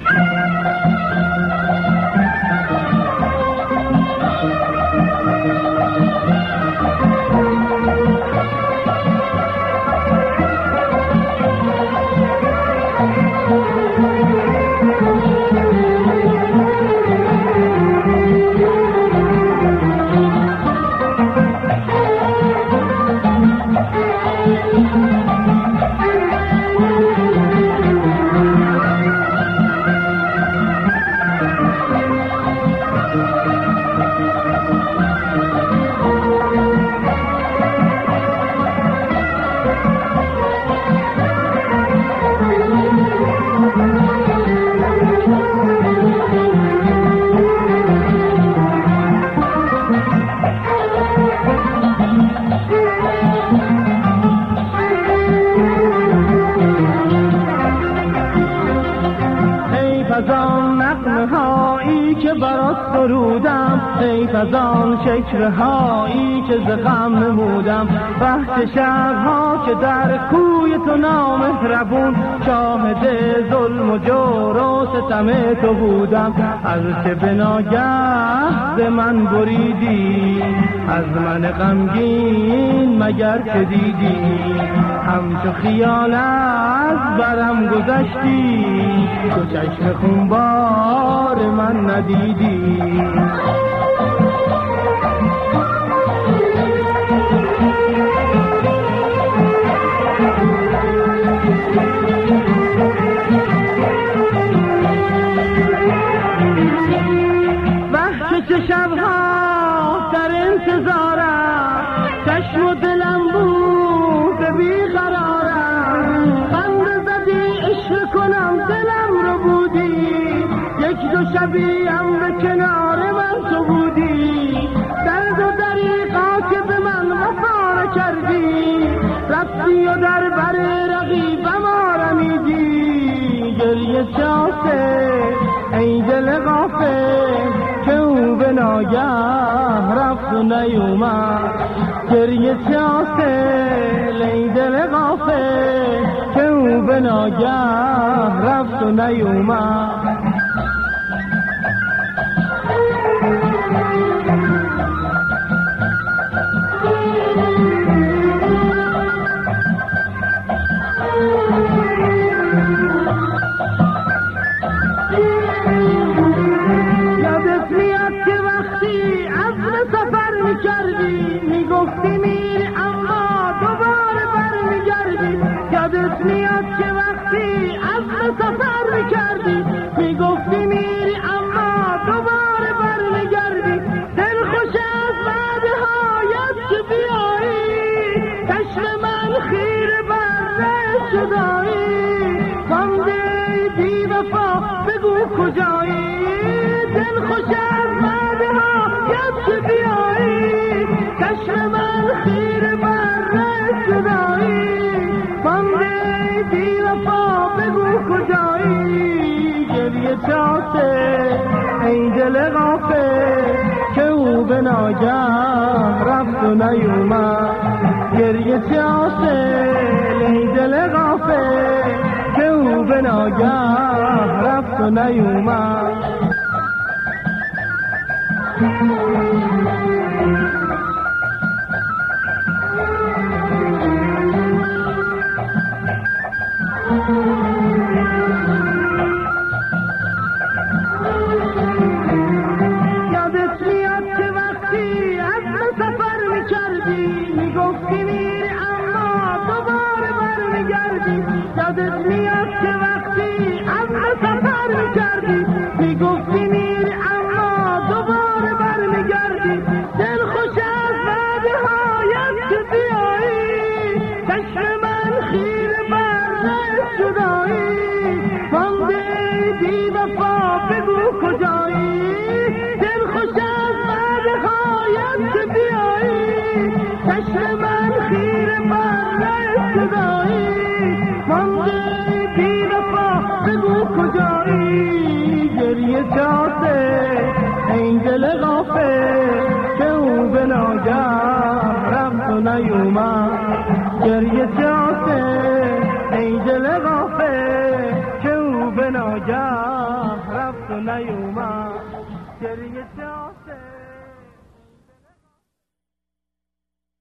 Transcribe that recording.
حیف از آن شکرهایی که ز غم نمودم، بحث شبها که در کوی تو نامهربون شاهد ظلم و جور و ستم تو بودم. از که به ناگه ز من بریدی، از من غمگین مگر که دیدی، همچو خیال از برم گذشتی، تو چشم خونبار من ندیدی. وحشت شبها در انتظارم، چشم و دلم بود بیقرارم، خنده زدی عشق کنم دلم رو بودی، یک دو شبیم به کنار من تو بودی، درد و دریغا که به من وفا کردی، رفتی و در بر رقیبم آرمیدی. گریه چاسه ای دل غافل که او به ناگه رفت و نیومد، گریه چاسه ای دل غافل که او به ناگه رفت و نیومد. میگفتی میری اما دوباره برمیگردی، یادت میاد که وقتی عزم سفر میکردی، میگفتی میری اما دوباره برمیگردی، دل خوش از بعدهایت که بیایی، چشم من خیره بر شدایی، مانده بی وفا بگو کجایی، دل خوش از بعدهایت که بیایی، چشم من خیره بر شدایی، مانده بی وفا بگو کجایی. گریه چاسه ای دل غافل که او به ناگه رفت و نیومد، گریه چاسه ای دل غافل که او به ناگه رفت و نیومد. یادت میاد که وقتی عزم سفر میکردی، میگفتی میری اما دوباره برمیگردی، یادت میاد که وقتی عزم سفر میکردی، میگفتی میری اما دوباره برمیگردی، دل خوش از بعدهایت که بیایی، چشم من خیره بر شدایی، مانده بی وفا بگو کجایی، دل خوش از بعدهایت که بیایی، چشم من خیره بر شدایی، مانده بی وفا بگو کجایی. گریه چاسه این دل غافل که او به ناگه رفت و نیومد، گریه چاسه ای دل غافل که او به ناگه نیومد گریه جاسه